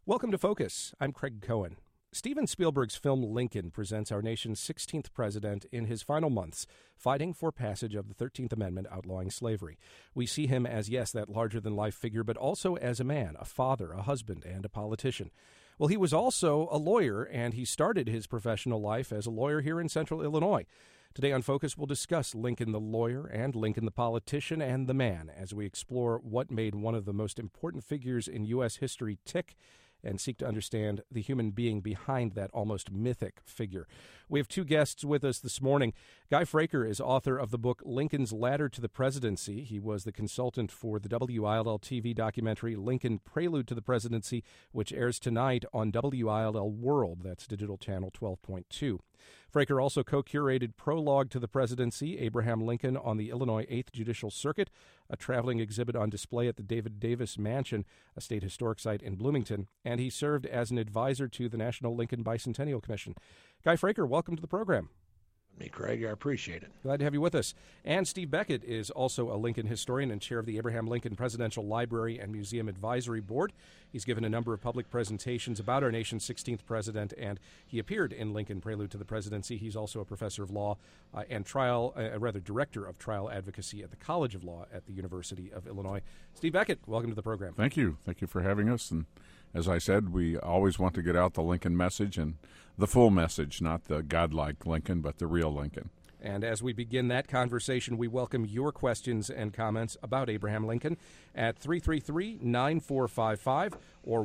Welcome to Focus. I'm Craig Cohen. Steven Spielberg's film Lincoln presents our nation's 16th president in his final months, fighting for passage of the 13th Amendment outlawing slavery. We see him as, yes, that larger-than-life figure, but also as a man, a father, a husband, and a politician. Well, he was also a lawyer, and he started his professional life as a lawyer here in Central Illinois. Today on Focus, we'll discuss Lincoln the lawyer and Lincoln the politician and the man as we explore what made one of the most important figures in U.S. history tick and seek to understand the human being behind that almost mythic figure. We have two guests with us this morning. Guy Fraker is author of the book Lincoln's Ladder to the Presidency. He was the consultant for the WILL TV documentary Lincoln Prelude to the Presidency, which airs tonight on WILL World. That's Digital Channel 12.2. Fraker also co-curated Prologue to the Presidency, Abraham Lincoln on the Illinois 8th Judicial Circuit, a traveling exhibit on display at the David Davis Mansion, a state historic site in Bloomington, and he served as an advisor to the National Lincoln Bicentennial Commission. Guy Fraker, welcome to the program. Me, Craig, I appreciate it. Glad to have you with us. And Steve Beckett is also a Lincoln historian and chair of the Abraham Lincoln Presidential Library and Museum Advisory Board. He's given a number of public presentations about our nation's 16th president, and he appeared in Lincoln Prelude to the Presidency. He's also a professor of law and director of trial advocacy at the College of Law at the University of Illinois. Steve Beckett, welcome to the program. Thank you. Thank you for having us. And as I said, we always want to get out the Lincoln message and the full message, not the godlike Lincoln, but the real Lincoln. And as we begin that conversation, we welcome your questions and comments about Abraham Lincoln at 333-9455 or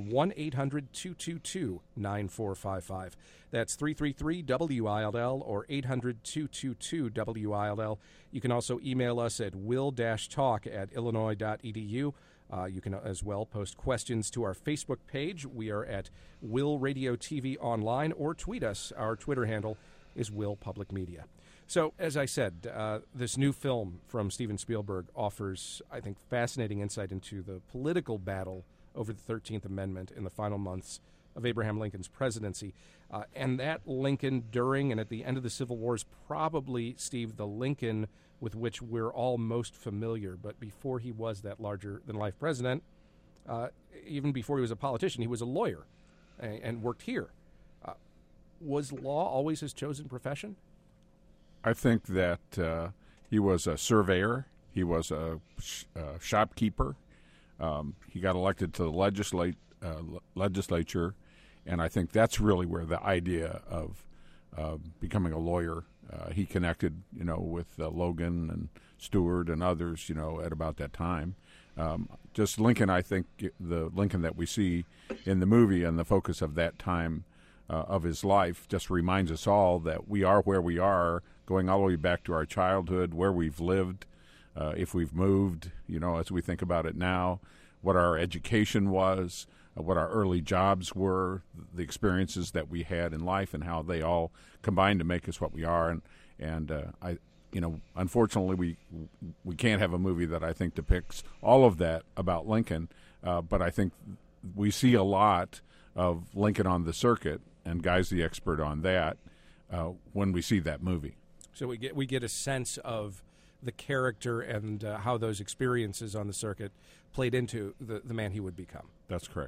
1-800-222-9455. That's 333-WILL or 800-222-WILL. You can also email us at will-talk@illinois.edu. You can as well post questions to our Facebook page. We are at Will Radio TV Online, or tweet us. Our Twitter handle is Will Public Media. So, as I said, this new film from Steven Spielberg offers, I think, fascinating insight into the political battle over the 13th Amendment in the final months of Abraham Lincoln's presidency. And that Lincoln during and at the end of the Civil War is probably, Steve, the Lincoln with which we're all most familiar. But before he was that larger-than-life president, even before he was a politician, he was a lawyer and worked here. Was law always his chosen profession? I think that he was a surveyor. He was a shopkeeper. He got elected to the legislature, and I think that's really where the idea of becoming a lawyer, he connected, with Logan and Stewart and others, at about that time. Just Lincoln, I think the Lincoln that we see in the movie and the focus of that time of his life just reminds us all that we are where we are, going all the way back to our childhood, where we've lived, if we've moved, as we think about it now, what our education was, what our early jobs were, the experiences that we had in life, and how they all combined to make us what we are. And unfortunately, we can't have a movie that I think depicts all of that about Lincoln, but I think we see a lot of Lincoln on the circuit, and Guy's the expert on that, when we see that movie. So we get a sense of the character and how those experiences on the circuit played into the man he would become. That's correct.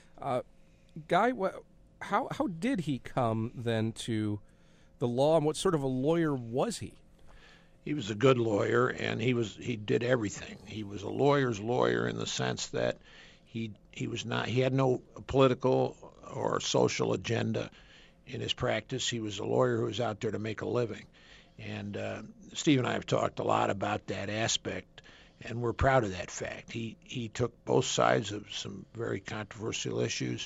Guy, how did he come then to the law, and what sort of a lawyer was he? He was a good lawyer, and he did everything. He was a lawyer's lawyer in the sense that he had no political or social agenda in his practice. He was a lawyer who was out there to make a living. And Steve and I have talked a lot about that aspect, and we're proud of that fact. He took both sides of some very controversial issues.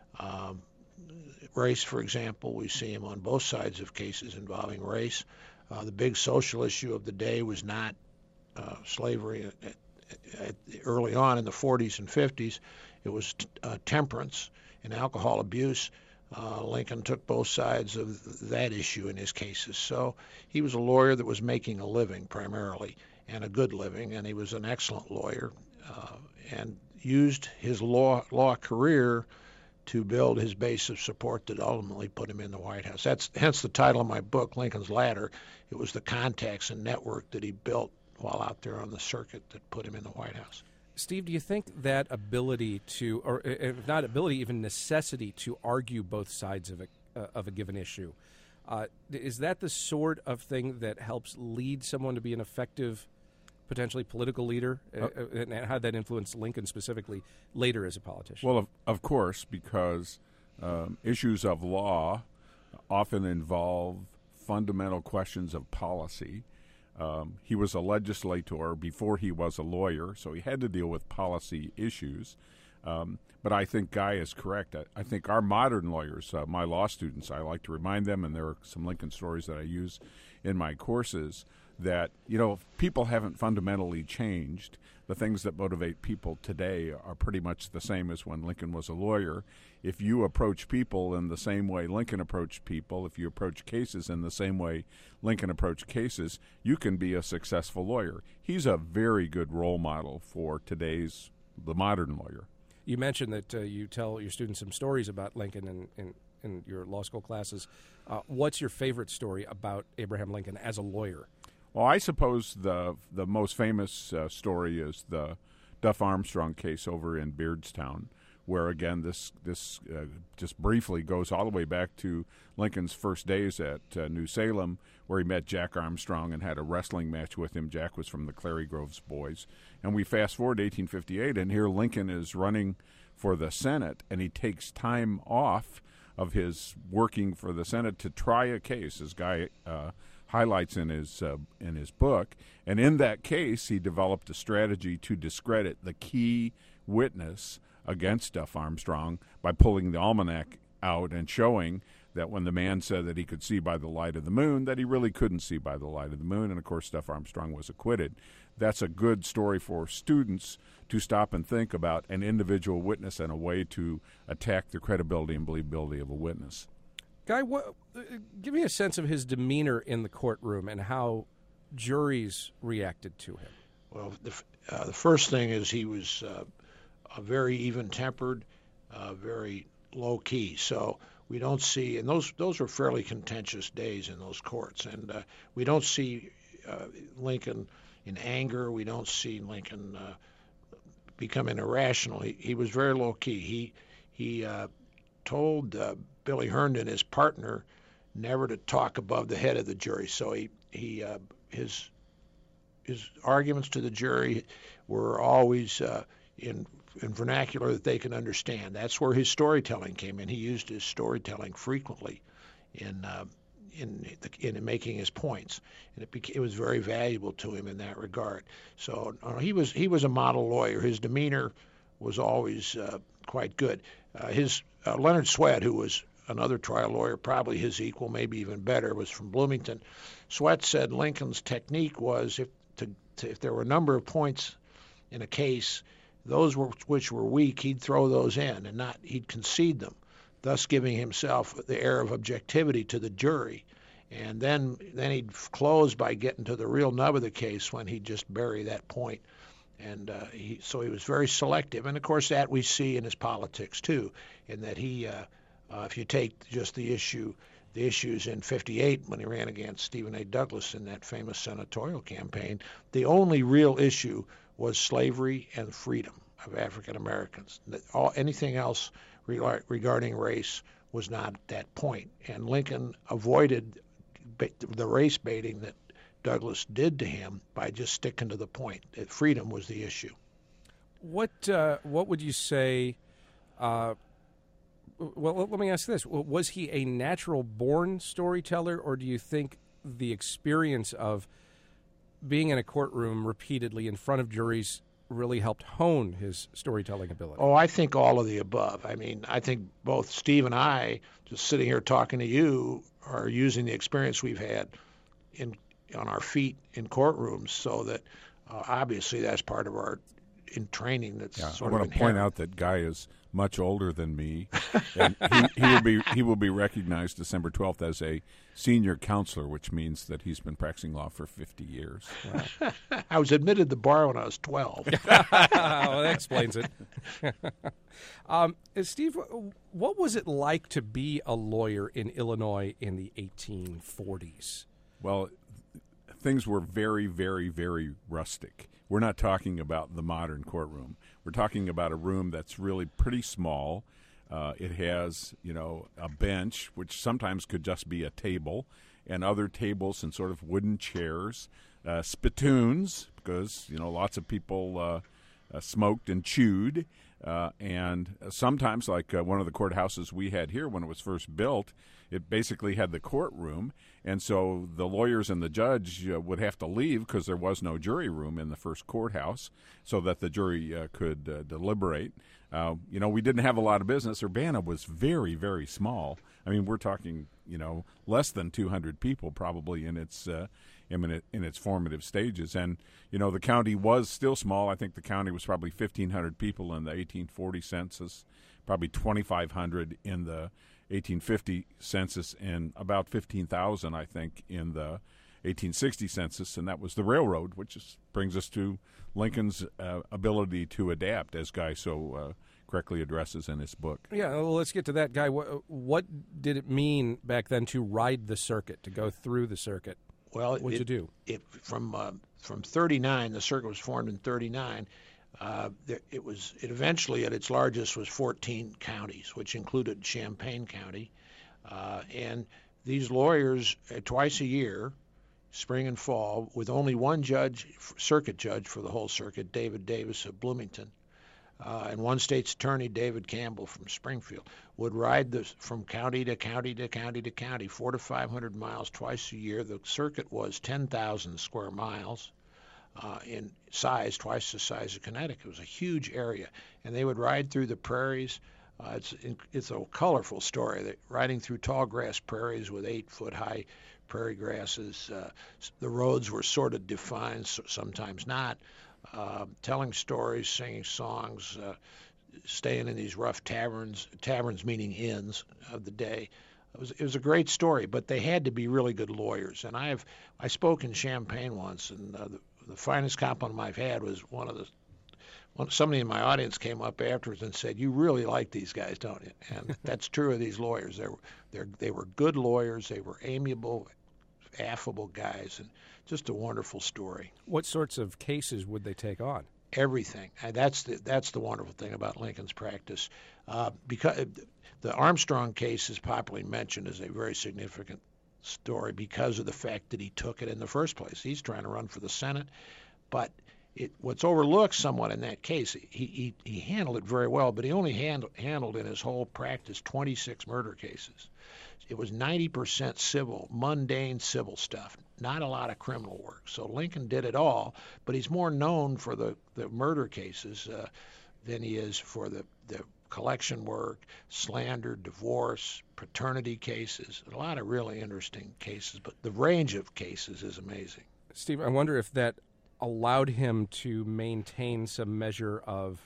Race, for example, we see him on both sides of cases involving race. The big social issue of the day was not slavery early on in the 40s and 50s. It was temperance and alcohol abuse. Lincoln took both sides of that issue in his cases. So he was a lawyer that was making a living primarily, and a good living, and he was an excellent lawyer, and used his law career to build his base of support that ultimately put him in the White House. That's hence the title of my book, Lincoln's Ladder. It was the contacts and network that he built while out there on the circuit that put him in the White House. Steve, do you think that ability to, or if not ability, even necessity to argue both sides of a given issue, is that the sort of thing that helps lead someone to be an effective, potentially political leader, and how that influenced Lincoln specifically later as a politician? Well, of course, because issues of law often involve fundamental questions of policy. He was a legislator before he was a lawyer, so he had to deal with policy issues. But I think Guy is correct. I think our modern lawyers, my law students, I like to remind them, and there are some Lincoln stories that I use in my courses, that, people haven't fundamentally changed. The things that motivate people today are pretty much the same as when Lincoln was a lawyer. If you approach people in the same way Lincoln approached people, if you approach cases in the same way Lincoln approached cases, you can be a successful lawyer. He's a very good role model for the modern lawyer. You mentioned that you tell your students some stories about Lincoln in your law school classes. What's your favorite story about Abraham Lincoln as a lawyer? Well, I suppose the most famous story is the Duff Armstrong case over in Beardstown, where, again, this just briefly goes all the way back to Lincoln's first days at New Salem, where he met Jack Armstrong and had a wrestling match with him. Jack was from the Clary Groves Boys. And we fast forward to 1858, and here Lincoln is running for the Senate, and he takes time off of his working for the Senate to try a case, as Guy highlights in his book. And in that case, he developed a strategy to discredit the key witness against Duff Armstrong by pulling the almanac out and showing that when the man said that he could see by the light of the moon, that he really couldn't see by the light of the moon. And, of course, Duff Armstrong was acquitted. That's a good story for students to stop and think about an individual witness and a way to attack the credibility and believability of a witness. Guy, give me a sense of his demeanor in the courtroom and how juries reacted to him. Well, the first thing is he was very even-tempered, very low-key. So we don't see, and those were fairly contentious days in those courts, and we don't see Lincoln in anger. We don't see Lincoln becoming irrational. He was very low-key. He told Billy Herndon, his partner, never to talk above the head of the jury. So his arguments to the jury were always in vernacular that they can understand. That's where his storytelling came in. He used his storytelling frequently in making his points, and it was very valuable to him in that regard. So he was a model lawyer. His demeanor was always quite good. Leonard Swett, who was another trial lawyer, probably his equal, maybe even better, was from Bloomington. Swett said Lincoln's technique was if there were a number of points in a case, those which were weak, he'd throw those in and he'd concede them, thus giving himself the air of objectivity to the jury. And then he'd close by getting to the real nub of the case when he'd just bury that point. And so he was very selective. And, of course, that we see in his politics, too, in that he, if you take just the issues in 58 when he ran against Stephen A. Douglas in that famous senatorial campaign, the only real issue was slavery and freedom of African Americans. Anything else regarding race was not at that point. And Lincoln avoided the race baiting that Douglas did to him by just sticking to the point. That freedom was the issue. What would you say? Well, let me ask this: was he a natural-born storyteller, or do you think the experience of being in a courtroom repeatedly in front of juries really helped hone his storytelling ability? Oh, I think all of the above. I mean, I think both Steve and I, just sitting here talking to you, are using the experience we've had on our feet in courtrooms, so that obviously that's part of our training. That's sort I want of to point out that Guy is much older than me, and he will be recognized December 12th as a senior counselor, which means that he's been practicing law for 50 years. Wow. I was admitted to the bar when I was 12. Well, that explains it. Steve, what was it like to be a lawyer in Illinois in the 1840s? Well, things were very, very, very rustic. we're not talking about the modern courtroom. We're talking about a room that's really pretty small. It has, a bench, which sometimes could just be a table, and other tables and sort of wooden chairs, spittoons, because, lots of people smoked and chewed, and sometimes, like one of the courthouses we had here when it was first built, it basically had the courtroom, and so the lawyers and the judge would have to leave because there was no jury room in the first courthouse so that the jury could deliberate. We didn't have a lot of business. Urbana was very, very small. I mean, we're talking, less than 200 people probably in its formative stages. And, the county was still small. I think the county was probably 1,500 people in the 1840 census, probably 2,500 in the 1850 census, and about 15,000, I think, in the 1860 census, and that was the railroad, which brings us to Lincoln's ability to adapt, as Guy so correctly addresses in his book. Yeah, well, let's get to that, Guy. What did it mean back then to ride the circuit, to go through the circuit? Well, what'd you do? From 39, the circuit was formed in 39. It eventually at its largest was 14 counties, which included Champaign County, and these lawyers twice a year, spring and fall, with only one circuit judge for the whole circuit, David Davis of Bloomington, and one state's attorney, David Campbell from Springfield, would ride from county to county to county to county, 400 to 500 miles twice a year. The circuit was 10,000 square miles. In size, twice the size of Connecticut. It was a huge area, and they would ride through the prairies. It's a colorful story. They're riding through tall grass prairies with 8-foot-high prairie grasses. The roads were sort of defined, sometimes not. Telling stories, singing songs, staying in these rough taverns meaning inns of the day. It was a great story, but they had to be really good lawyers. And I spoke in Champaign once, and the finest compliment I've had was somebody in my audience came up afterwards and said, "You really like these guys, don't you?" And that's true of these lawyers. They were good lawyers. They were amiable, affable guys, and just a wonderful story. What sorts of cases would they take on? Everything. And that's the wonderful thing about Lincoln's practice. Because the Armstrong case is popularly mentioned as a very significant story because of the fact that he took it in the first place. He's trying to run for the Senate, but what's overlooked somewhat in that case, he handled it very well, but he only handled in his whole practice 26 murder cases. It was 90% civil, mundane civil stuff, not a lot of criminal work. So Lincoln did it all, but he's more known for the murder cases than he is for the collection work, slander, divorce, paternity cases, a lot of really interesting cases, but the range of cases is amazing. Steve, I wonder if that allowed him to maintain some measure of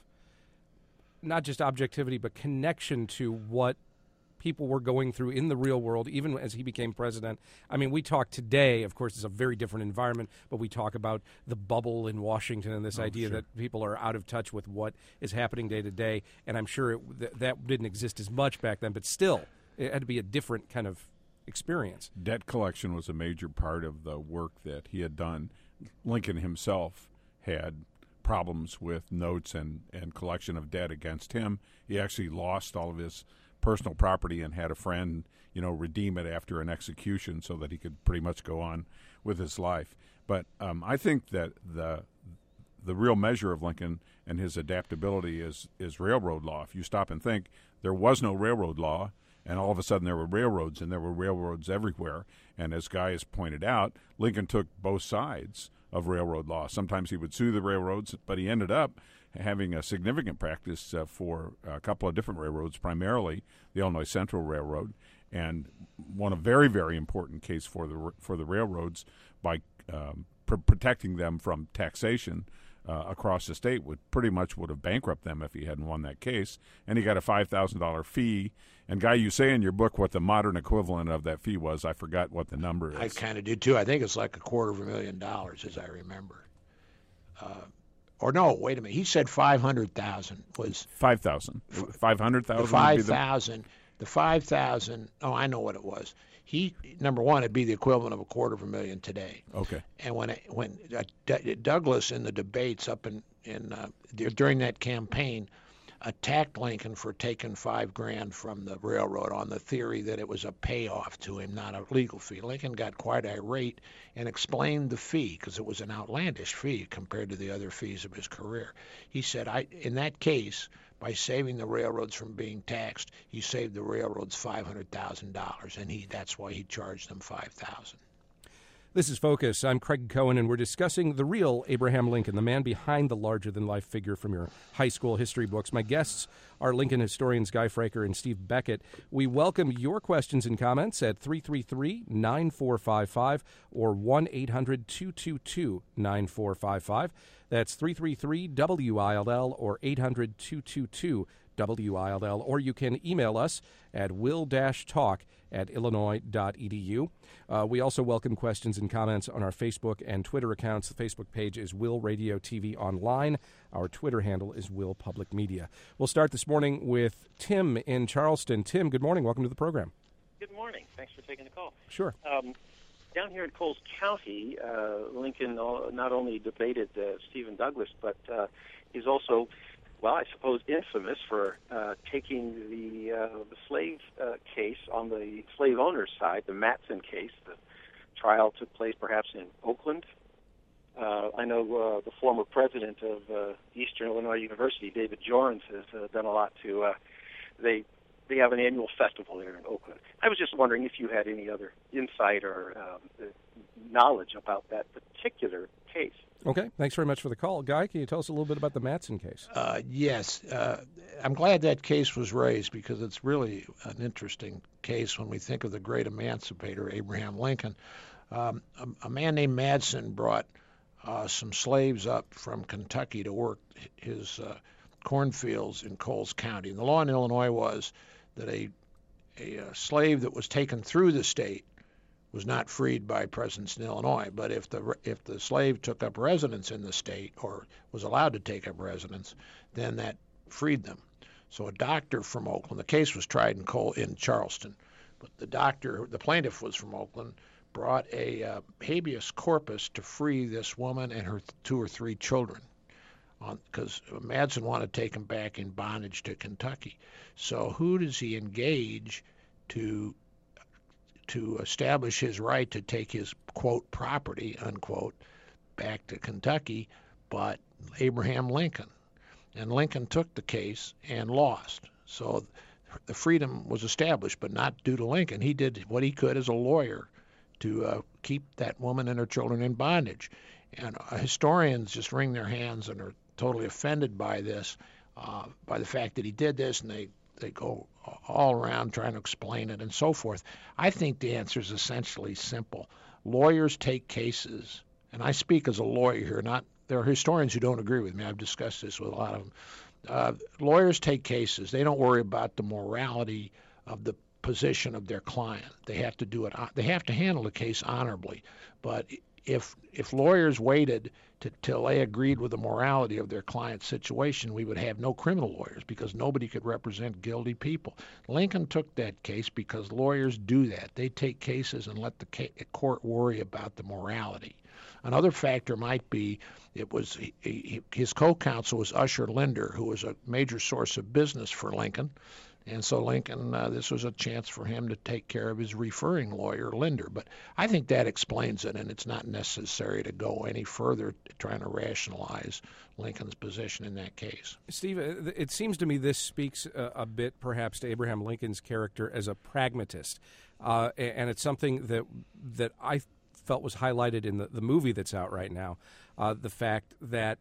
not just objectivity, but connection to what people were going through in the real world, even as he became president. I mean, we talk today, of course, it's a very different environment, but we talk about the bubble in Washington and this idea that people are out of touch with what is happening day to day. And I'm sure that didn't exist as much back then, but still, it had to be a different kind of experience. Debt collection was a major part of the work that he had done. Lincoln himself had problems with notes and collection of debt against him. He actually lost all of his personal property and had a friend, redeem it after an execution so that he could pretty much go on with his life. But I think that the real measure of Lincoln and his adaptability is railroad law. If you stop and think, there was no railroad law, and all of a sudden there were railroads, and there were railroads everywhere. And as Guy has pointed out, Lincoln took both sides of railroad law. Sometimes he would sue the railroads, but he ended up having a significant practice for a couple of different railroads, primarily the Illinois Central Railroad, and won a very, very important case for the railroads by protecting them from taxation across the state. Would have bankrupted them if he hadn't won that case. And he got a $5,000 fee. And Guy, you say in your book what the modern equivalent of that fee was. I forgot what the number is. I kind of did too. I think it's like $250,000, as I remember. Or no, wait a minute. He said 500,000 was 5,000. 500,000. 5,000 The 5,000. Oh, I know what it was. Number one, it'd be the equivalent of $250,000 today. Okay. And when Douglas in the debates up during that campaign attacked Lincoln for taking $5,000 from the railroad on the theory that it was a payoff to him, not a legal fee. Lincoln got quite irate and explained the fee, because it was an outlandish fee compared to the other fees of his career. He said, in that case, by saving the railroads from being taxed, he saved the railroads $500,000, and that's why he charged them $5,000. This is Focus. I'm Craig Cohen, and we're discussing the real Abraham Lincoln, the man behind the larger-than-life figure from your high school history books. My guests are Lincoln historians Guy Fraker and Steve Beckett. We welcome your questions and comments at 333-9455 or 1-800-222-9455. That's 333-WILL or 800-222-WILL, or you can email us at will-talk@illinois.edu. We also welcome questions and comments on our Facebook and Twitter accounts. The Facebook page is Will Radio TV Online. Our Twitter handle is Will Public Media. We'll start this morning with Tim in Charleston. Tim, good morning. Welcome to the program. Good morning. Thanks for taking the call. Sure. Down here in Coles County, Lincoln not only debated Stephen Douglas, but he's also, well, I suppose, infamous for taking the slave case on the slave owner's side, the Matson case. The trial took place perhaps in Oakland. I know the former president of Eastern Illinois University, David Jorns, has done a lot to. They have an annual festival there in Oakland. I was just wondering if you had any other insight or knowledge about that particular case. Okay, thanks very much for the call. Guy, can you tell us a little bit about the Matson case? Yes. I'm glad that case was raised, because it's really an interesting case when we think of the great emancipator, Abraham Lincoln. A man named Matson brought some slaves up from Kentucky to work his cornfields in Coles County. And the law in Illinois was that a slave that was taken through the state was not freed by presence in Illinois. But if the slave took up residence in the state, or was allowed to take up residence, then that freed them. So a doctor from Oakland, the case was tried in Charleston, but the plaintiff was from Oakland, brought a habeas corpus to free this woman and her 2 or 3 children, because Madsen wanted to take them back in bondage to Kentucky. So who does he engage to establish his right to take his, quote, property, unquote, back to Kentucky, but Abraham Lincoln? And Lincoln took the case and lost. So the freedom was established, but not due to Lincoln. He did what he could as a lawyer to keep that woman and her children in bondage. And historians just wring their hands and are totally offended by this, by the fact that he did this, and they go all around trying to explain it and so forth. I think the answer is essentially simple. Lawyers take cases, and I speak as a lawyer here, there are historians who don't agree with me. I've discussed this with a lot of them. Lawyers take cases. They don't worry about the morality of the position of their client. They have to do it. They have to handle the case honorably. But if lawyers waited till they agreed with the morality of their client's situation, we would have no criminal lawyers, because nobody could represent guilty people. Lincoln took that case because lawyers do that. They take cases and let the court worry about the morality. Another factor might be his co-counsel was Usher Linder, who was a major source of business for Lincoln. And so Lincoln, this was a chance for him to take care of his referring lawyer, Linder. But I think that explains it, and it's not necessary to go any further trying to rationalize Lincoln's position in that case. Steve, it seems to me this speaks a bit perhaps to Abraham Lincoln's character as a pragmatist. And it's something that I felt was highlighted in the movie that's out right now. The fact that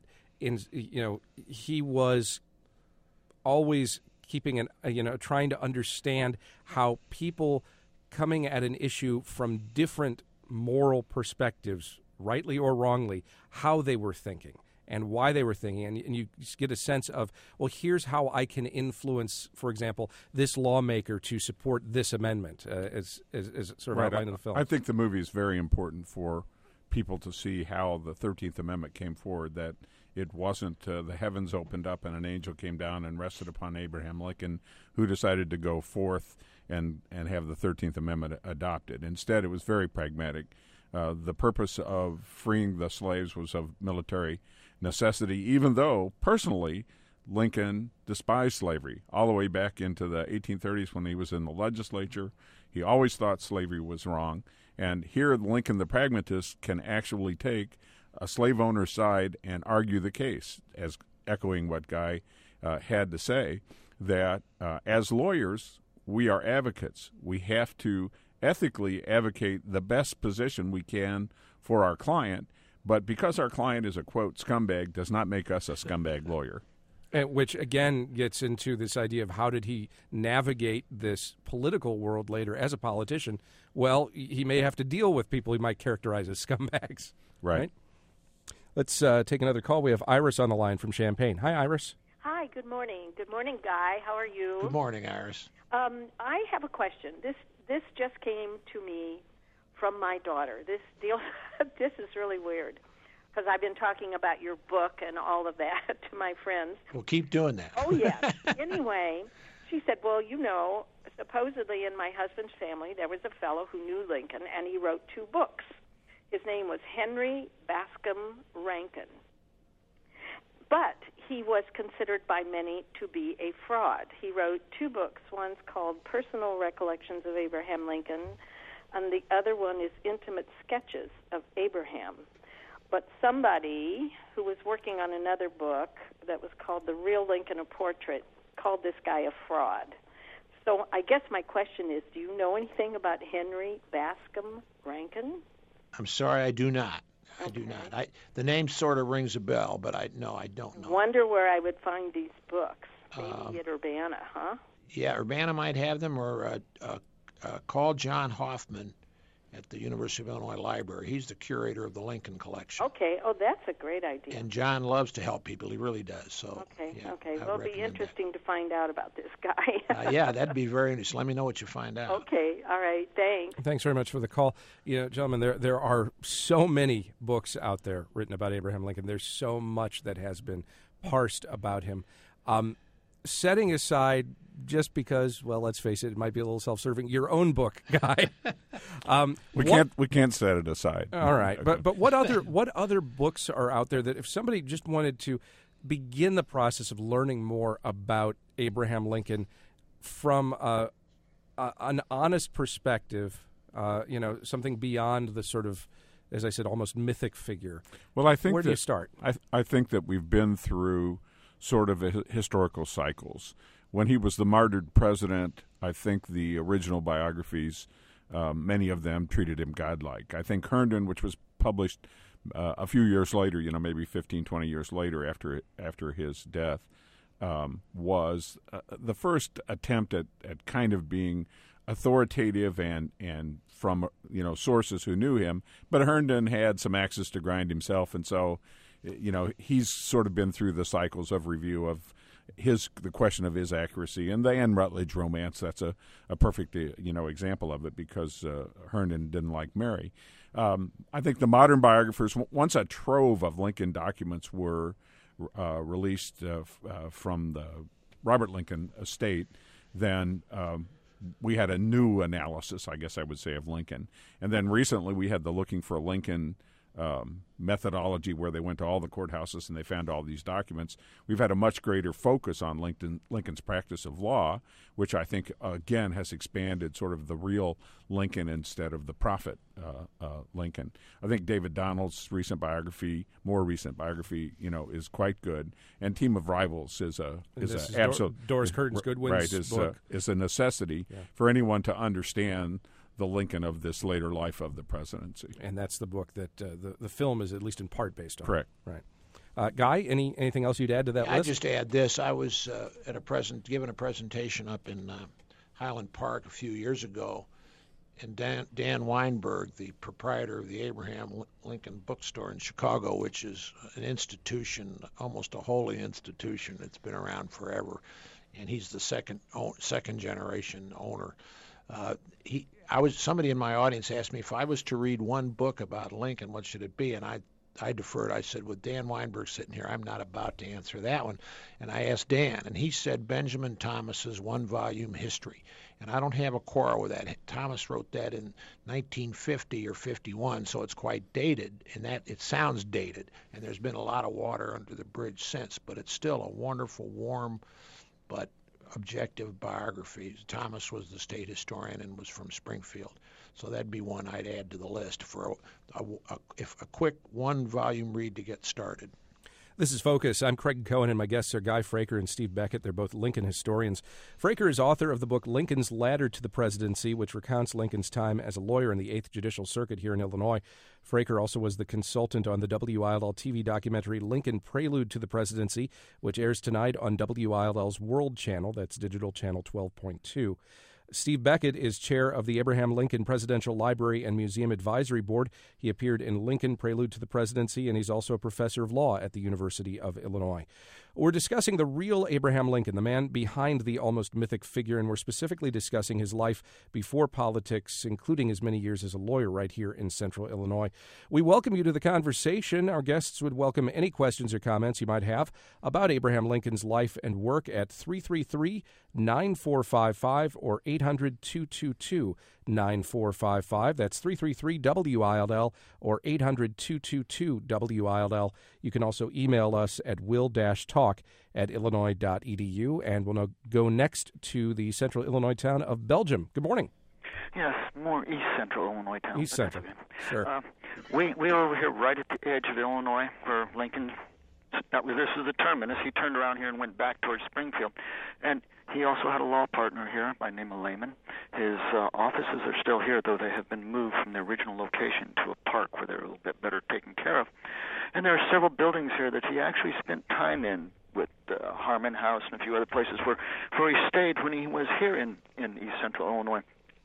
he was always keeping trying to understand how people coming at an issue from different moral perspectives, rightly or wrongly, how they were thinking and why they were thinking. And you just get a sense of, well, here's how I can influence, for example, this lawmaker to support this amendment, as sort of outlined in the film. I think the movie is very important for people to see how the 13th Amendment came forward, that It wasn't the heavens opened up and an angel came down and rested upon Abraham Lincoln, who decided to go forth and have the 13th Amendment adopted. Instead, it was very pragmatic. The purpose of freeing the slaves was of military necessity, even though, personally, Lincoln despised slavery all the way back into the 1830s when he was in the legislature. He always thought slavery was wrong. And here, Lincoln the pragmatist can actually take a slave owner's side and argue the case, as echoing what Guy had to say, that as lawyers, we are advocates. We have to ethically advocate the best position we can for our client, but because our client is a, quote, scumbag, does not make us a scumbag lawyer. Which, again, gets into this idea of how did he navigate this political world later as a politician. Well, he may have to deal with people he might characterize as scumbags. Right. Let's take another call. We have Iris on the line from Champaign. Hi, Iris. Hi, good morning. Good morning, Guy. How are you? Good morning, Iris. I have a question. This just came to me from my daughter. This is really weird, because I've been talking about your book and all of that to my friends. Well, keep doing that. Oh, yes. Anyway, she said, well, supposedly in my husband's family there was a fellow who knew Lincoln, and he wrote 2 books. His name was Henry Bascom Rankin. But he was considered by many to be a fraud. He wrote 2 books. One's called Personal Recollections of Abraham Lincoln, and the other one is Intimate Sketches of Abraham. But somebody who was working on another book that was called The Real Lincoln, a Portrait, called this guy a fraud. So I guess my question is, do you know anything about Henry Bascom Rankin? I'm sorry, I do not. I do not. The name sort of rings a bell, but I don't know. Wonder where I would find these books. Maybe at Urbana, huh? Yeah, Urbana might have them, or call John Hoffman at the University of Illinois Library. He's the curator of the Lincoln collection. Okay. Oh, that's a great idea. And John loves to help people. He really does. So. Okay. Yeah, okay. I Well, it'll be interesting to find out about this guy. yeah, that'd be very interesting. Let me know what you find out. Okay. All right. Thanks. Thanks very much for the call. Gentlemen, there are so many books out there written about Abraham Lincoln. There's so much that has been parsed about him. Setting aside, just because, well, let's face it might be a little self-serving, your own book, Guy. We can't set it aside. All right, Okay. but what other books are out there that if somebody just wanted to begin the process of learning more about Abraham Lincoln from an honest perspective, something beyond the sort of, as I said, almost mythic figure. Well, I think where do you start? I think that we've been through sort of historical cycles. When he was the martyred president, I think the original biographies, many of them treated him godlike. I think Herndon, which was published a few years later, maybe 15, 20 years later after his death, was the first attempt at kind of being authoritative and from sources who knew him. But Herndon had some axes to grind himself, and so he's sort of been through the cycles of review of the question of his accuracy. And the Anne Rutledge romance, that's a perfect example of it, because Herndon didn't like Mary. I think the modern biographers, once a trove of Lincoln documents were released from the Robert Lincoln estate, then we had a new analysis, I guess I would say, of Lincoln. And then recently we had the Looking for Lincoln methodology, where they went to all the courthouses and they found all these documents. We've had a much greater focus on Lincoln's practice of law, which I think, again, has expanded sort of the real Lincoln instead of the prophet Lincoln. I think David Donald's more recent biography, is quite good. And Team of Rivals is absolute. Doris Curtin's Goodwin's book. Is a necessity for anyone to understand the Lincoln of this later life of the presidency. And that's the book that the film is at least in part based on. Correct. Right. Guy, anything else you'd add to that list? I'd just add this. I was given a presentation up in Highland Park a few years ago, and Dan Weinberg, the proprietor of the Abraham Lincoln Bookstore in Chicago, which is an institution, almost a holy institution. It's been around forever, and he's the second generation owner. Somebody in my audience asked me if I was to read one book about Lincoln, what should it be? And I I deferred. I said, with Dan Weinberg sitting here, I'm not about to answer that one. And I asked Dan, and he said Benjamin Thomas's one-volume history. And I don't have a quarrel with that. Thomas wrote that in 1950 or 51, so it's quite dated, and that it sounds dated. And there's been a lot of water under the bridge since, but it's still a wonderful, warm, but objective biography. Thomas was the state historian and was from Springfield. So that'd be one I'd add to the list for a quick one-volume read to get started. This is Focus. I'm Craig Cohen, and my guests are Guy Fraker and Steve Beckett. They're both Lincoln historians. Fraker is author of the book Lincoln's Ladder to the Presidency, which recounts Lincoln's time as a lawyer in the 8th Judicial Circuit here in Illinois. Fraker also was the consultant on the WILL TV documentary Lincoln Prelude to the Presidency, which airs tonight on WILL's World Channel. That's Digital Channel 12.2. Steve Beckett is chair of the Abraham Lincoln Presidential Library and Museum Advisory Board. He appeared in Lincoln Prelude to the Presidency, and he's also a professor of law at the University of Illinois. We're discussing the real Abraham Lincoln, the man behind the almost mythic figure, and we're specifically discussing his life before politics, including his many years as a lawyer right here in central Illinois. We welcome you to the conversation. Our guests would welcome any questions or comments you might have about Abraham Lincoln's life and work at 333-9455 or 800-222-9455. That's 333-WILL or 800-222-WILL. You can also email us at will-talk@illinois.edu. And we'll now go next to the central Illinois town of Belgium. Good morning. Yes, more east central Illinois town. East central, sure. We are over here right at the edge of Illinois where Lincoln, this is the terminus. He turned around here and went back towards Springfield. And he also had a law partner here by the name of Lehman. His offices are still here, though they have been moved from their original location to a park where they're a little bit better taken care of. And there are several buildings here that he actually spent time in, with Harmon House and a few other places where he stayed when he was here in east central Illinois.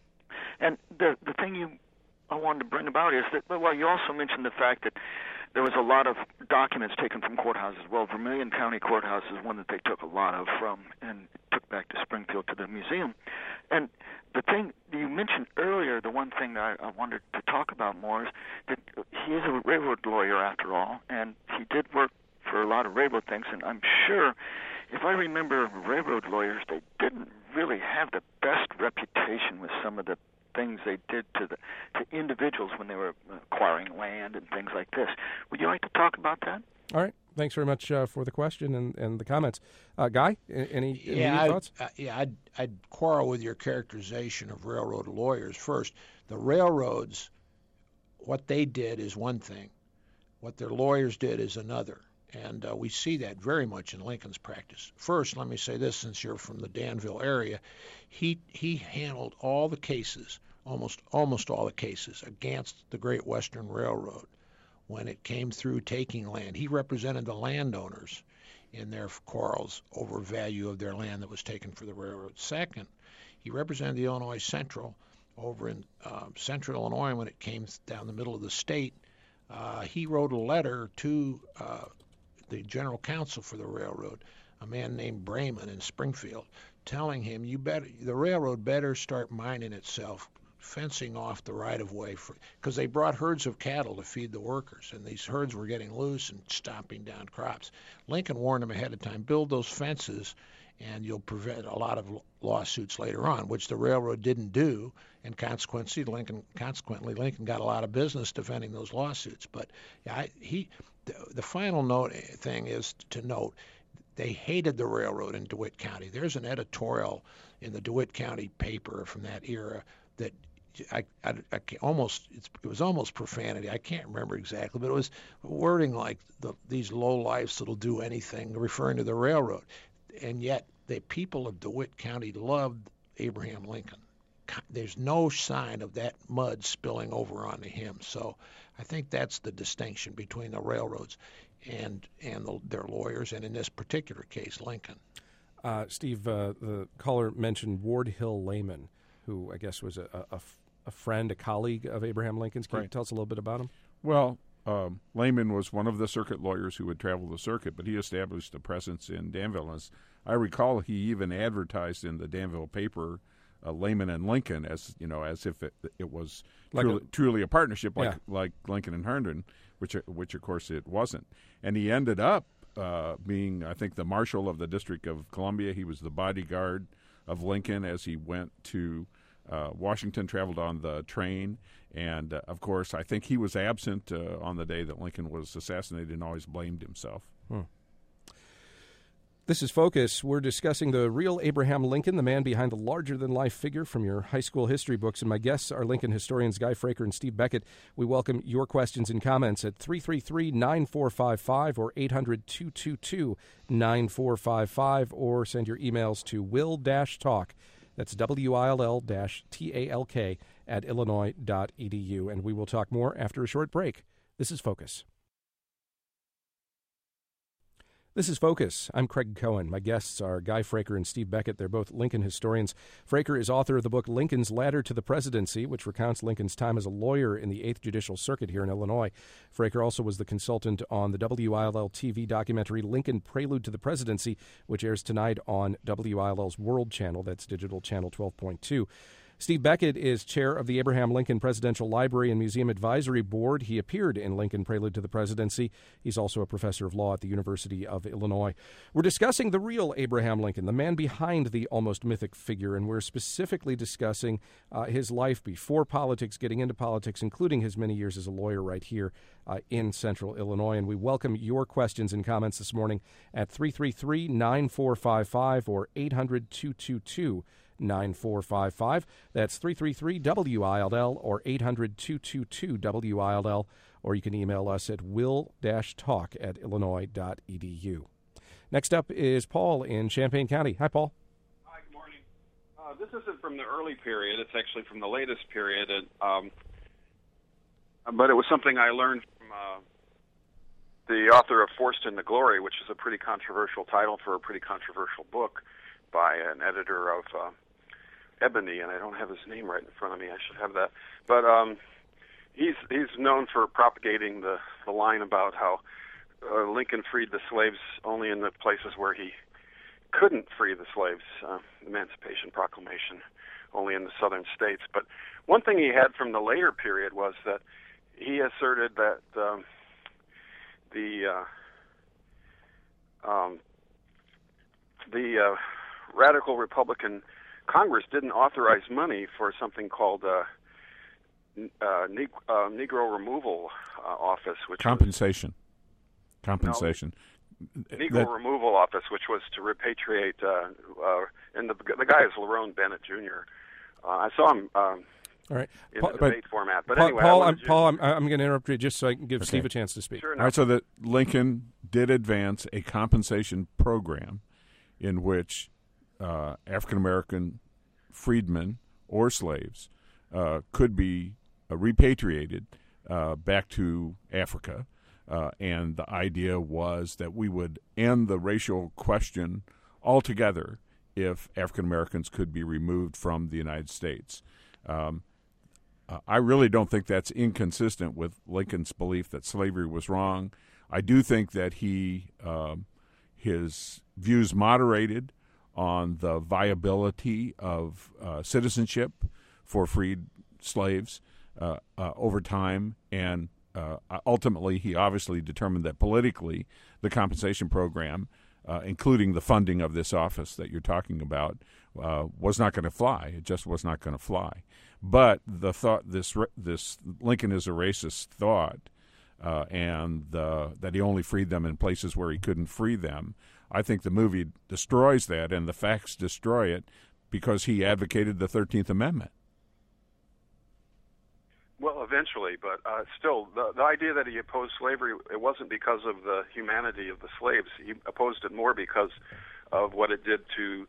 And the thing I wanted to bring about is that, well, you also mentioned the fact that there was a lot of documents taken from courthouses. Well, Vermilion County Courthouse is one that they took a lot of from and took back to Springfield to the museum. And the thing you mentioned earlier, the one thing that I wanted to talk about more is that he is a railroad lawyer after all, and he did work for a lot of railroad things. And I'm sure, if I remember, railroad lawyers, they didn't really have the best reputation with some of the things they did to individuals when they were acquiring land and things like this. Would you like to talk about that? All right. Thanks very much for the question and the comments. Guy, any thoughts? I'd quarrel with your characterization of railroad lawyers. First, the railroads, what they did is one thing. What their lawyers did is another. And we see that very much in Lincoln's practice. First, let me say this, since you're from the Danville area, he handled all the cases, almost all the cases, against the Great Western Railroad when it came through taking land. He represented the landowners in their quarrels over value of their land that was taken for the railroad. Second, he represented the Illinois Central over in central Illinois when it came down the middle of the state. He wrote a letter to the general counsel for the railroad, a man named Brayman in Springfield, telling him the railroad better start minding itself, fencing off the right-of-way, because they brought herds of cattle to feed the workers, and these herds were getting loose and stomping down crops. Lincoln warned them ahead of time, build those fences, and you'll prevent a lot of lawsuits later on, which the railroad didn't do, and consequently Lincoln got a lot of business defending those lawsuits. But the final thing is to note, they hated the railroad in DeWitt County. There's an editorial in the DeWitt County paper from that era that it was almost profanity. I can't remember exactly, but it was wording like these lowlifes that'll do anything, referring to the railroad. And yet the people of DeWitt County loved Abraham Lincoln. There's no sign of that mud spilling over onto him. So I think that's the distinction between the railroads and their lawyers, and in this particular case, Lincoln. Steve, the caller mentioned Ward Hill Lehman, who I guess was a friend, a colleague of Abraham Lincoln's. Can you tell us a little bit about him? Well, Lehman was one of the circuit lawyers who would travel the circuit, but he established a presence in Danville. As I recall, he even advertised in the Danville paper Layman and Lincoln, as as if it was Like truly a partnership, Yeah. like Lincoln and Herndon, which of course it wasn't. And he ended up being, I think, the marshal of the District of Columbia. He was the bodyguard of Lincoln as he went to Washington, traveled on the train. And, of course, I think he was absent on the day that Lincoln was assassinated and always blamed himself. This is Focus. We're discussing the real Abraham Lincoln, the man behind the larger-than-life figure from your high school history books. And my guests are Lincoln historians Guy Fraker and Steve Beckett. We welcome your questions and comments at 333-9455 or 800-222-9455, or send your emails to will-talk, that's WILL-TALK, at illinois.edu. And we will talk more after a short break. This is Focus. This is Focus. I'm Craig Cohen. My guests are Guy Fraker and Steve Beckett. They're both Lincoln historians. Fraker is author of the book Lincoln's Ladder to the Presidency, which recounts Lincoln's time as a lawyer in the 8th Judicial Circuit here in Illinois. Fraker also was the consultant on the WILL TV documentary Lincoln Prelude to the Presidency, which airs tonight on WILL's World Channel. That's digital channel 12.2. Steve Beckett is chair of the Abraham Lincoln Presidential Library and Museum Advisory Board. He appeared in Lincoln Prelude to the Presidency. He's also a professor of law at the University of Illinois. We're discussing the real Abraham Lincoln, the man behind the almost mythic figure, and we're specifically discussing his life before politics, getting into politics, including his many years as a lawyer right here in central Illinois. And we welcome your questions and comments this morning at 333-9455 or 800-222-9455. That's 333-WILL or 800-222-WILL, or you can email us at will-talk@illinois.edu. Next up is Paul in Champaign County. Hi, Paul. Hi, good morning. This isn't from the early period. It's actually from the latest period, but it was something I learned from the author of Forced into Glory, which is a pretty controversial title for a pretty controversial book by an editor of Ebony, and I don't have his name right in front of me. I should have that. But he's known for propagating the line about how Lincoln freed the slaves only in the places where he couldn't free the slaves, Emancipation Proclamation, only in the southern states. But one thing he had from the later period was that he asserted that the radical Republican Congress didn't authorize money for something called Negro Removal Office, which compensation. Negro Removal Office, which was to repatriate, and the guy is Lerone Bennett Jr. I saw him. All right. In the debate format. But Paul, anyway, Paul, I'm going to interrupt you just so I can give Steve a chance to speak. Sure, All right, so that Lincoln did advance a compensation program in which African-American freedmen or slaves could be repatriated back to Africa. And the idea was that we would end the racial question altogether if African-Americans could be removed from the United States. I really don't think that's inconsistent with Lincoln's belief that slavery was wrong. I do think that his views moderated on the viability of citizenship for freed slaves over time, and ultimately he obviously determined that politically the compensation program, including the funding of this office that you're talking about, was not going to fly. It just was not going to fly. But the thought, this Lincoln is a racist thought, and that he only freed them in places where he couldn't free them, I think the movie destroys that, and the facts destroy it, because he advocated the 13th Amendment. Well, eventually, but still, the idea that he opposed slavery, it wasn't because of the humanity of the slaves. He opposed it more because of what it did to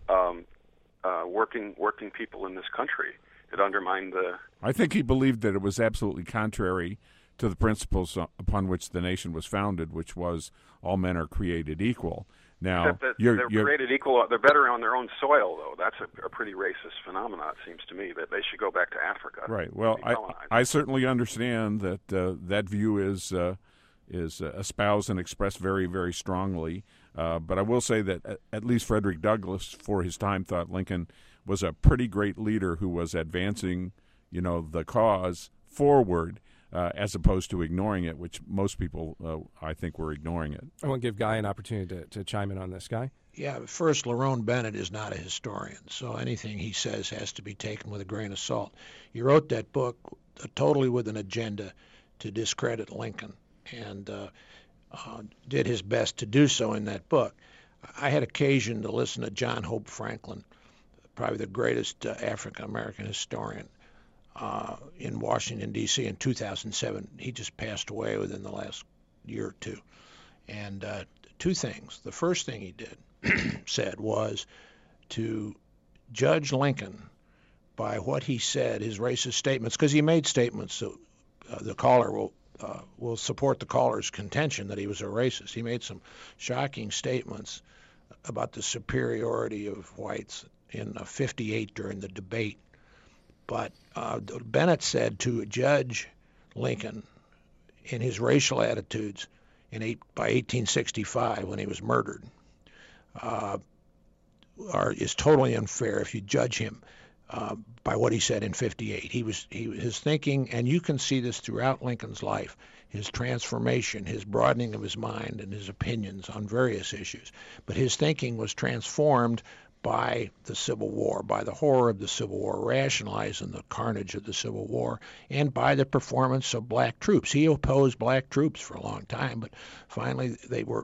working people in this country. It undermined the... I think he believed that it was absolutely contrary to the principles upon which the nation was founded, which was all men are created equal. Now, except that they're created equal. They're better on their own soil, though. That's a pretty racist phenomenon, it seems to me, that they should go back to Africa. Right. Well, I certainly understand that that view is espoused and expressed very, very strongly. But I will say that at least Frederick Douglass, for his time, thought Lincoln was a pretty great leader who was advancing, the cause forward as opposed to ignoring it, which most people, I think, were ignoring it. I want to give Guy an opportunity to chime in on this. Guy? Yeah, first, Lerone Bennett is not a historian, so anything he says has to be taken with a grain of salt. He wrote that book totally with an agenda to discredit Lincoln, and did his best to do so in that book. I had occasion to listen to John Hope Franklin, probably the greatest African-American historian, in Washington, D.C. in 2007. He just passed away within the last year or two. And two things. The first thing he did, said, was to judge Lincoln by what he said, his racist statements, because he made statements so the caller will support the caller's contention that he was a racist. He made some shocking statements about the superiority of whites in 58 during the debate. But Bennett said to judge Lincoln in his racial attitudes by 1865 when he was murdered is totally unfair if you judge him by what he said in 58. His thinking, and you can see this throughout Lincoln's life, his transformation, his broadening of his mind and his opinions on various issues. But his thinking was transformed by the Civil War, by the horror of the Civil War, rationalizing the carnage of the Civil War, and by the performance of black troops. He opposed black troops for a long time, but finally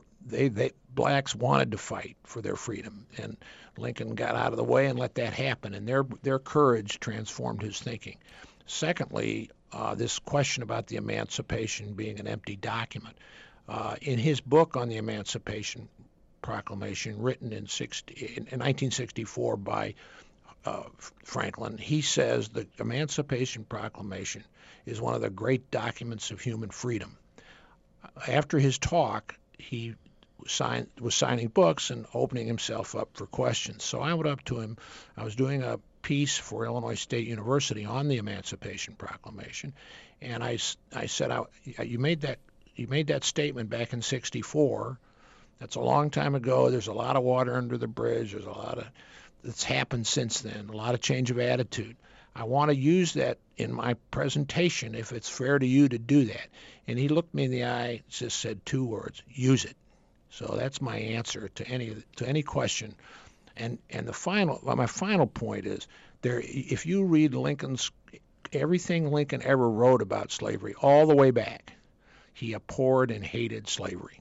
blacks wanted to fight for their freedom, and Lincoln got out of the way and let that happen, and their courage transformed his thinking. Secondly, this question about the Emancipation being an empty document. In his book on the Emancipation Proclamation, written in 1964 by Franklin, he says the Emancipation Proclamation is one of the great documents of human freedom. After his talk, he was signing books and opening himself up for questions. So I went up to him. I was doing a piece for Illinois State University on the Emancipation Proclamation, and I said, "You made that statement back in '64. That's a long time ago. There's a lot of water under the bridge. There's a lot that's happened since then. A lot of change of attitude. I want to use that in my presentation if it's fair to you to do that." And he looked me in the eye, just said two words: "Use it." So that's my answer to any question. And my final point is if you read everything Lincoln ever wrote about slavery all the way back, he abhorred and hated slavery.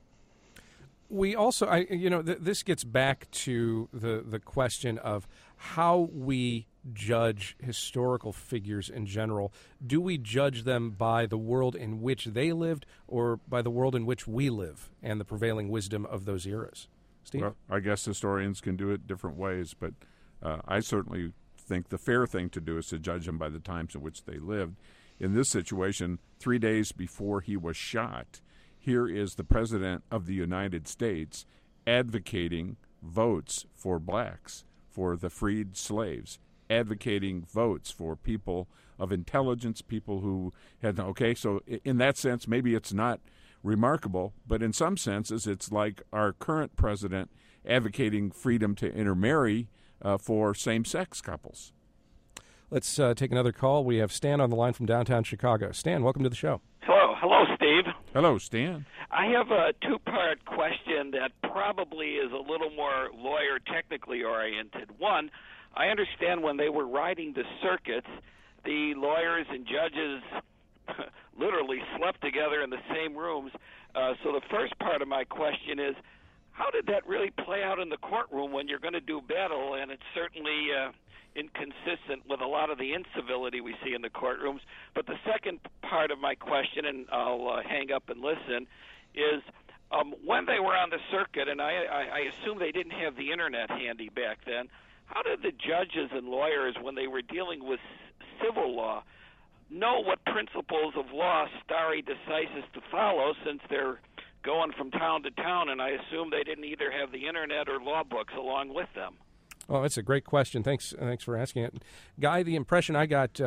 We also, this gets back to the question of how we judge historical figures in general. Do we judge them by the world in which they lived or by the world in which we live and the prevailing wisdom of those eras? Steve? Well, I guess historians can do it different ways, but I certainly think the fair thing to do is to judge them by the times in which they lived. In this situation, 3 days before he was shot, here is the President of the United States advocating votes for blacks, for the freed slaves, advocating votes for people of intelligence, people who had, so in that sense, maybe it's not remarkable, but in some senses, it's like our current president advocating freedom to intermarry for same-sex couples. Let's take another call. We have Stan on the line from downtown Chicago. Stan, welcome to the show. Hello, Steve. Hello, Stan. I have a two-part question that probably is a little more lawyer technically oriented. One, I understand when they were riding the circuits, the lawyers and judges literally slept together in the same rooms. So the first part of my question is, how did that really play out in the courtroom when you're going to do battle? And it's certainly inconsistent with a lot of the incivility we see in the courtrooms. But the second part of my question, and I'll hang up and listen, is when they were on the circuit, and I assume they didn't have the Internet handy back then, how did the judges and lawyers, when they were dealing with civil law, know what principles of law stare decisis to follow, since they're going from town to town, and I assume they didn't either have the Internet or law books along with them? Oh, that's a great question. Thanks for asking it. Guy, the impression I got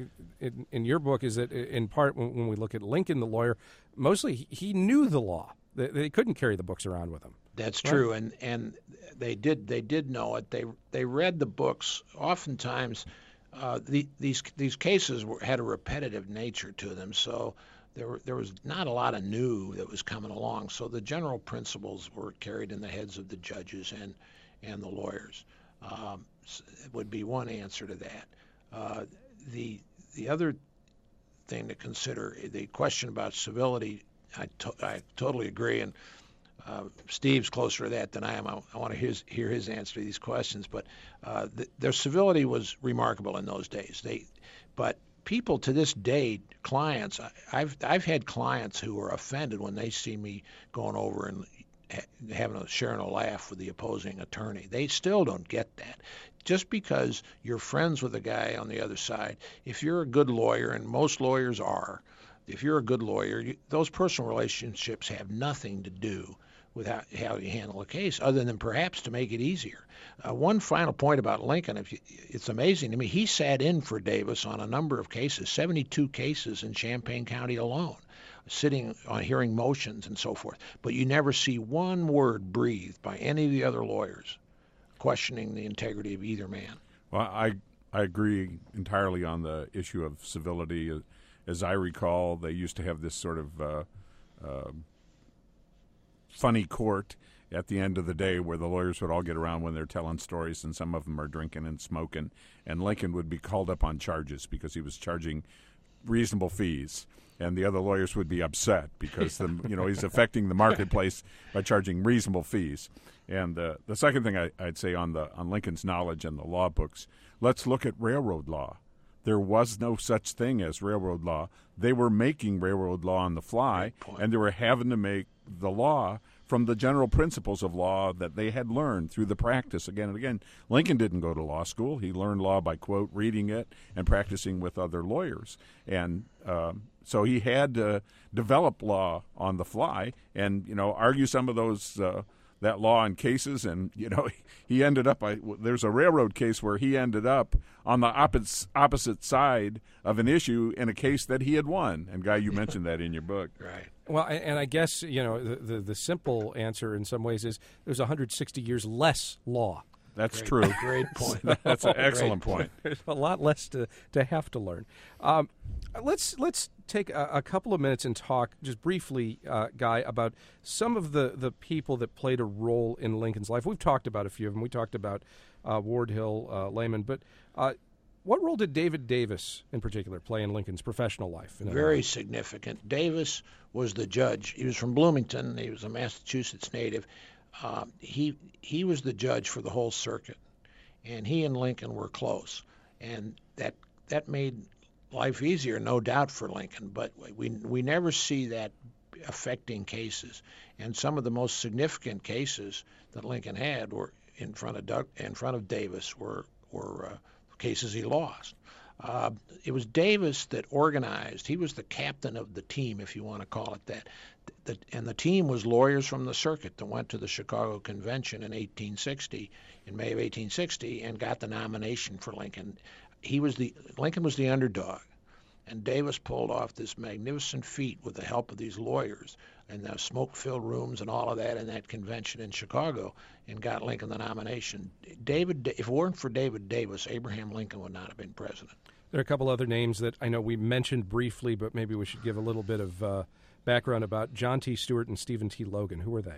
in your book is that, in part, when we look at Lincoln, the lawyer, mostly he knew the law. They couldn't carry the books around with them. That's true, and they did know it. They read the books. Oftentimes, these cases had a repetitive nature to them, so there was not a lot of new that was coming along. So the general principles were carried in the heads of the judges and the lawyers. Would be one answer to that. The other thing to consider, the question about civility, I totally agree, and Steve's closer to that than I am. I want to hear his answer to these questions, but their civility was remarkable in those days. But people to this day, clients, I've had clients who are offended when they see me going over and sharing a laugh with the opposing attorney. They still don't get that. Just because you're friends with a guy on the other side, if you're a good lawyer, and most lawyers are, if you're a good lawyer, those personal relationships have nothing to do with how you handle a case, other than perhaps to make it easier. One final point about Lincoln, it's amazing to me, he sat in for Davis on a number of cases, 72 cases in Champaign County alone, sitting on hearing motions and so forth. But you never see one word breathed by any of the other lawyers questioning the integrity of either man. Well, I agree entirely on the issue of civility. As I recall, they used to have this sort of funny court at the end of the day where the lawyers would all get around when they're telling stories, and some of them are drinking and smoking, and Lincoln would be called up on charges because he was charging reasonable fees, and the other lawyers would be upset because he's affecting the marketplace by charging reasonable fees. And the second thing I'd say on Lincoln's knowledge and the law books, let's look at railroad law. There was no such thing as railroad law. They were making railroad law on the fly, and they were having to make the law from the general principles of law that they had learned through the practice again and again. Lincoln didn't go to law school. He learned law by, quote, reading it and practicing with other lawyers. And so he had to develop law on the fly and, argue some of those that law in cases, and he ended up. There's a railroad case where he ended up on the opposite side of an issue in a case that he had won. And Guy, you mentioned that in your book, right? Well, and I guess the simple answer in some ways is there's 160 years less law. That's true. Great point. That's an excellent point. There's a lot less to have to learn. Let's take a couple of minutes and talk just briefly, Guy, about some of the people that played a role in Lincoln's life. We've talked about a few of them. We talked about Ward Hill, Lehman, but what role did David Davis, in particular, play in Lincoln's professional life? Very significant. Davis was the judge. He was from Bloomington. He was a Massachusetts native. He was the judge for the whole circuit, and he and Lincoln were close, and that made life easier, no doubt, for Lincoln. But we never see that affecting cases, and some of the most significant cases that Lincoln had were in front of Davis were cases he lost. It was Davis that organized. He was the captain of the team, if you want to call it that. And the team was lawyers from the circuit that went to the Chicago Convention in May of 1860, and got the nomination for Lincoln. Lincoln was the underdog, and Davis pulled off this magnificent feat with the help of these lawyers and the smoke-filled rooms and all of that in that convention in Chicago, and got Lincoln the nomination. If it weren't for David Davis, Abraham Lincoln would not have been president. There are a couple other names that I know we mentioned briefly, but maybe we should give a little bit of background about John T. Stewart and Stephen T. Logan. Who were they?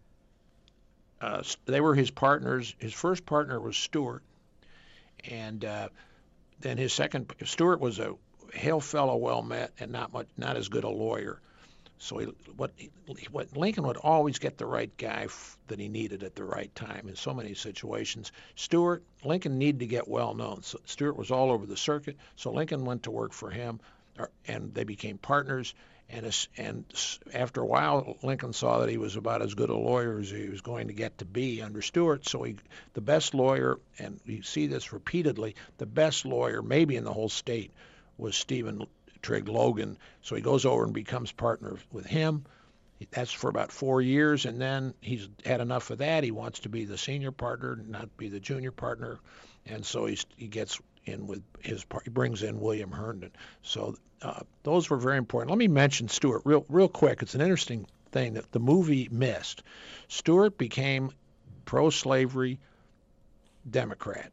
They were his partners. His first partner was Stewart, and then his second. Stewart was a hail fellow, well met, and not as good a lawyer. So what Lincoln would always get the right guy that he needed at the right time in so many situations. Lincoln needed to get well known. So Stewart was all over the circuit, so Lincoln went to work for him, and they became partners. And after a while, Lincoln saw that he was about as good a lawyer as he was going to get to be under Stewart. So the best lawyer, and we see this repeatedly, the best lawyer maybe in the whole state was Stephen Trigg Logan. So he goes over and becomes partner with him. That's for about 4 years, and then he's had enough of that. He wants to be the senior partner, not be the junior partner, and so he gets in with he brings in William Herndon. So those were very important. Let me mention Stewart real quick. It's an interesting thing that the movie missed. Stewart became pro-slavery Democrat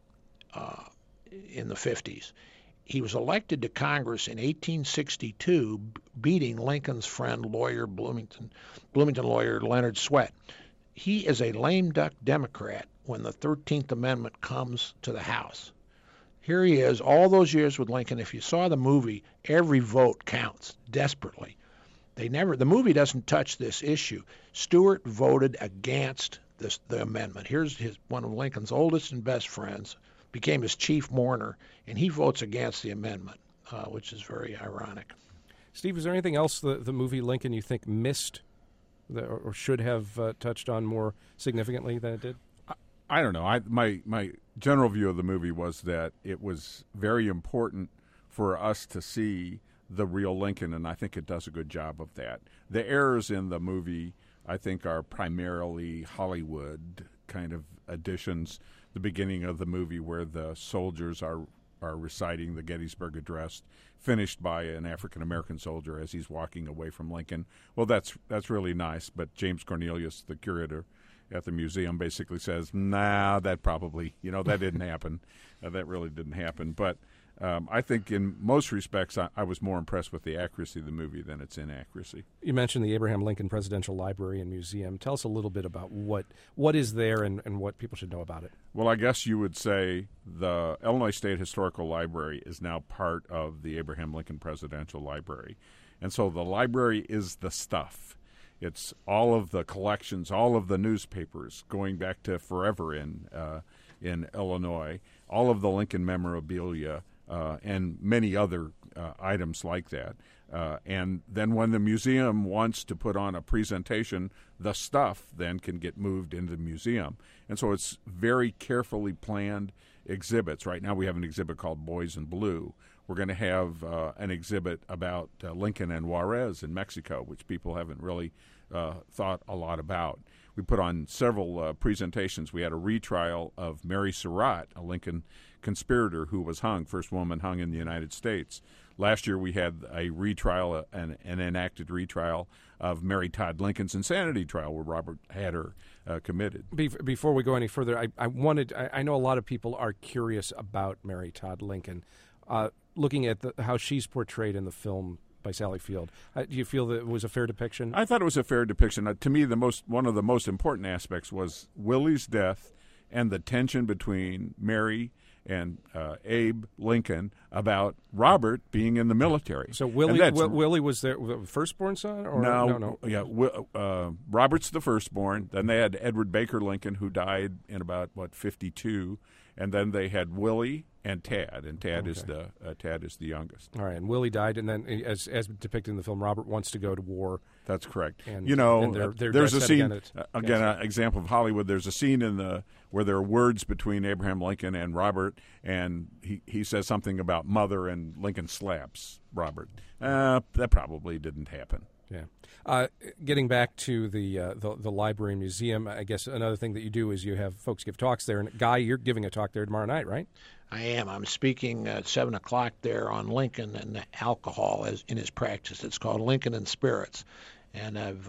in the 50s. He was elected to Congress in 1862, beating Lincoln's friend, Bloomington lawyer Leonard Swett. He is a lame duck Democrat when the 13th Amendment comes to the House. Here he is, all those years with Lincoln. If you saw the movie, every vote counts desperately. The movie doesn't touch this issue. Stewart voted against the amendment. Here's one of Lincoln's oldest and best friends, became his chief mourner, and he votes against the amendment, which is very ironic. Steve, is there anything else the movie Lincoln you think missed or should have touched on more significantly than it did? I don't know. My general view of the movie was that it was very important for us to see the real Lincoln, and I think it does a good job of that. The errors in the movie, I think, are primarily Hollywood kind of additions. The beginning of the movie where the soldiers are reciting the Gettysburg Address, finished by an African-American soldier as he's walking away from Lincoln. Well, that's really nice, but James Cornelius, the curator at the museum, basically says, nah, that probably, that didn't happen. That really didn't happen. But I think in most respects, I was more impressed with the accuracy of the movie than its inaccuracy. You mentioned the Abraham Lincoln Presidential Library and Museum. Tell us a little bit about what is there and what people should know about it. Well, I guess you would say the Illinois State Historical Library is now part of the Abraham Lincoln Presidential Library. And so the library is the stuff. It's all of the collections, all of the newspapers going back to forever in Illinois, all of the Lincoln memorabilia, and many other items like that. And then when the museum wants to put on a presentation, the stuff then can get moved into the museum. And so it's very carefully planned exhibits. Right now we have an exhibit called Boys in Blue. We're going to have an exhibit about Lincoln and Juarez in Mexico, which people haven't really thought a lot about. We put on several presentations. We had a retrial of Mary Surratt, a Lincoln conspirator who was hung, first woman hung in the United States. Last year we had a retrial, an enacted retrial of Mary Todd Lincoln's insanity trial where Robert had her committed. Before we go any further, I know a lot of people are curious about Mary Todd Lincoln. Looking at how she's portrayed in the film by Sally Field, do you feel that it was a fair depiction? I thought it was a fair depiction. To me, one of the most important aspects was Willie's death and the tension between Mary and Abe Lincoln about Robert being in the military. So Willie was their firstborn son? Or? No. Yeah, Robert's the firstborn. Then they had Edward Baker Lincoln, who died in about 52, and then they had Willie and Tad, and Tad is the youngest. All right, and Willie died, and then as depicted in the film, Robert wants to go to war. That's correct. And, there's a scene again, an example of Hollywood. There's a scene where there are words between Abraham Lincoln and Robert, and he says something about mother, and Lincoln slaps Robert. That probably didn't happen. Yeah. Getting back to the library and museum, I guess another thing that you do is you have folks give talks there. And Guy, you're giving a talk there tomorrow night, right? I am. I'm speaking at 7 o'clock there on Lincoln and alcohol as in his practice. It's called Lincoln and Spirits, and I've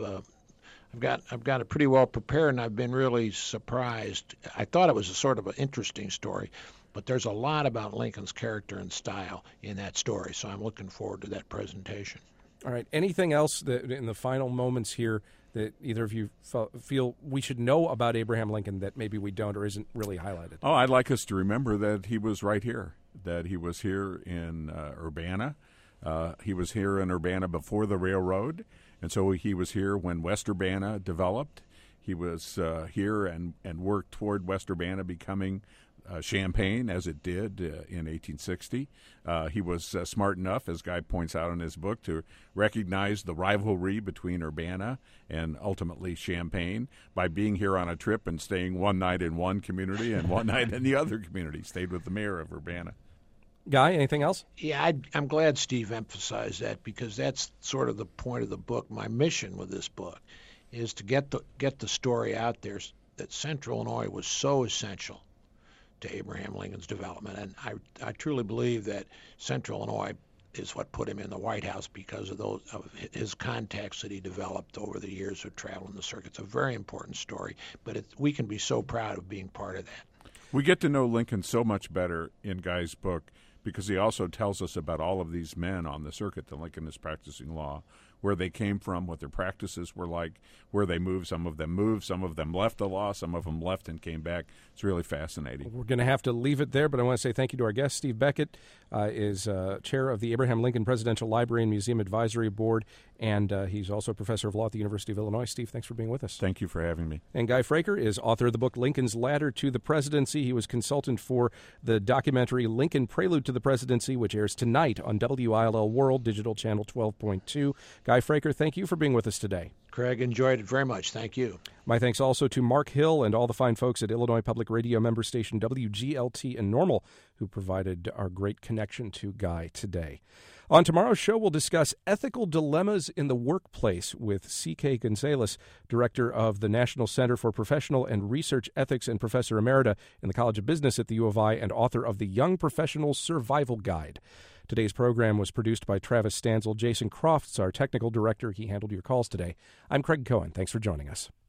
got it pretty well prepared, and I've been really surprised. I thought it was a sort of an interesting story, but there's a lot about Lincoln's character and style in that story, so I'm looking forward to that presentation. All right. Anything else that in the final moments here that either of you feel we should know about Abraham Lincoln that maybe we don't or isn't really highlighted? Oh, I'd like us to remember that he was right here, that he was here in Urbana. He was here in Urbana before the railroad, and so he was here when West Urbana developed. He was here and worked toward West Urbana becoming Champaign, as it did in 1860. He was smart enough, as Guy points out in his book, to recognize the rivalry between Urbana and ultimately Champaign by being here on a trip and staying one night in one community and one night in the other community. Stayed with the mayor of Urbana. Guy, anything else? Yeah, I'm glad Steve emphasized that, because that's sort of the point of the book. My mission with this book is to get the story out there that Central Illinois was so essential to Abraham Lincoln's development. And I truly believe that Central Illinois is what put him in the White House because of his contacts that he developed over the years of traveling the circuit. It's a very important story, but we can be so proud of being part of that. We get to know Lincoln so much better in Guy's book because he also tells us about all of these men on the circuit that Lincoln is practicing law, where they came from, what their practices were like, where they moved. Some of them left the law, some of them left and came back. It's really fascinating. We're going to have to leave it there, but I want to say thank you to our guest. Steve Beckett is chair of the Abraham Lincoln Presidential Library and Museum Advisory Board, and he's also a professor of law at the University of Illinois. Steve, thanks for being with us. Thank you for having me. And Guy Fraker is author of the book Lincoln's Ladder to the Presidency. He was consultant for the documentary Lincoln Prelude to the Presidency, which airs tonight on WILL World, Digital Channel 12.2. Guy Fraker, thank you for being with us today. Craig, enjoyed it very much. Thank you. My thanks also to Mark Hill and all the fine folks at Illinois Public Radio member station WGLT in Normal, who provided our great connection to Guy today. On tomorrow's show, we'll discuss ethical dilemmas in the workplace with C.K. Gonzalez, director of the National Center for Professional and Research Ethics and professor emerita in the College of Business at the U of I and author of the Young Professional's Survival Guide. Today's program was produced by Travis Stanzel. Jason Crofts, our technical director. He handled your calls today. I'm Craig Cohen. Thanks for joining us.